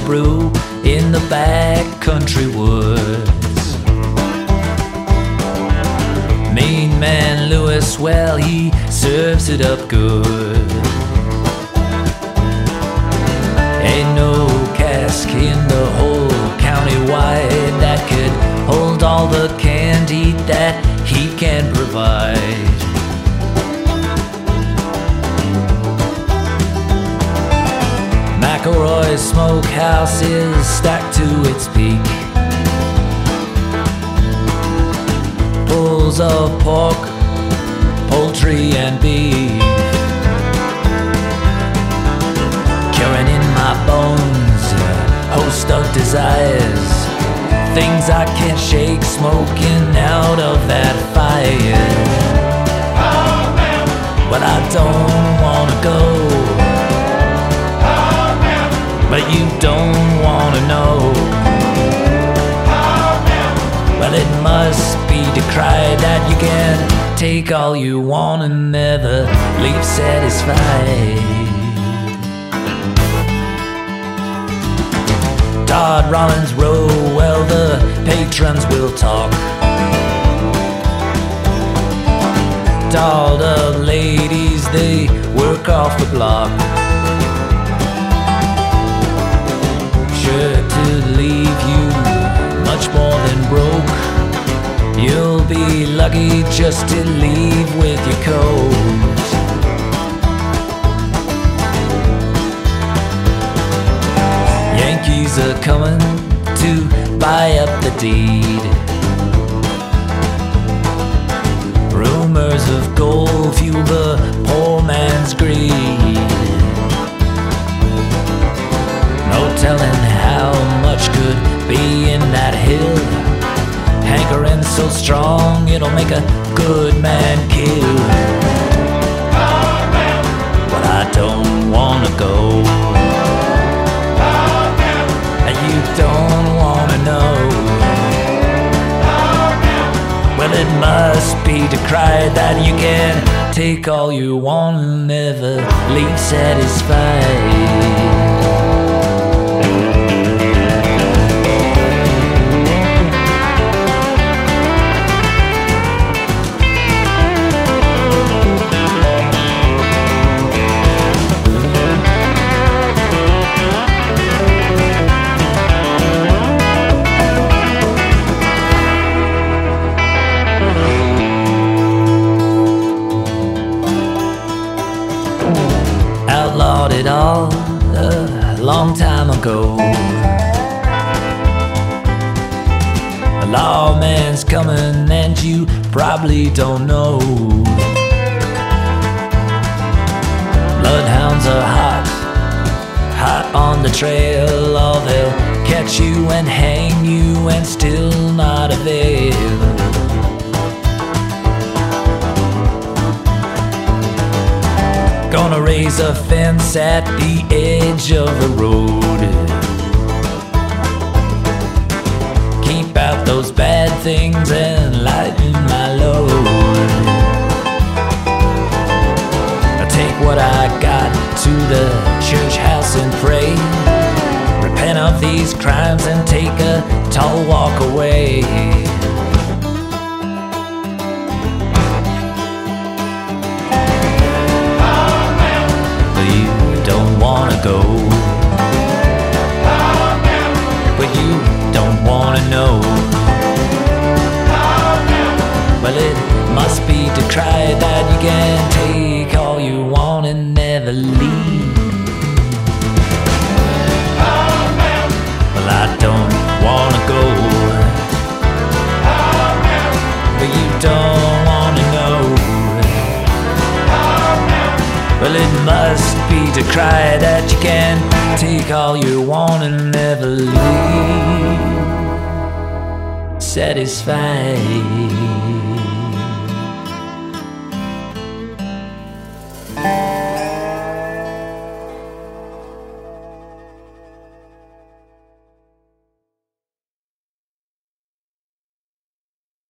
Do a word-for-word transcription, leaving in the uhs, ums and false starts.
brew in the back country woods. Main man Lewis, well, he serves it up good. Ain't no cask in the whole county wide that could hold all the canned heat that he can provide. McElroy's smokehouse is stacked to its peak. Pulls of pork, poultry and beef, curing in my bones a host of desires, things I can't shake, smoking out of that fire. Oh, man. But I don't wanna go. Oh, man. But you don't wanna know. Oh, man. Well, it must be decried that you can take all you want and never leave satisfied. Todd Rollins Row, well, the patrons will talk. Dolled up ladies, they work off the block. Sure to leave you much more than broke. You'll be lucky just to leave with your coat. Yankees are coming to buy up the deed. Rumors of gold fuel the poor man's greed. No telling how much could be in that hill. Hankering so strong it'll make a good man kill. Oh, man. But I don't wanna go. Oh, man. And you don't wanna know. Oh, man. Well, it must be decried that you can take all you want and never leave satisfied. Outlawed it all a long time ago. A lawman's coming and you probably don't know. Bloodhounds are hot, hot on the trail. Oh, they'll catch you and hang you and still not avail. Gonna raise a fence at the edge of the road. Keep out those bad things and lighten my load. I take what I got to the church house and pray. Repent of these crimes and take a tall walk away. Go. Oh, man. But you don't wanna know. Oh, man. Well, it must be decried that you can take all you want and never leave. Oh, man. Well, I don't wanna go. Oh, man. But you don't wanna know. Oh, man. Well, it must be decried that you can take all you want and never leave satisfied.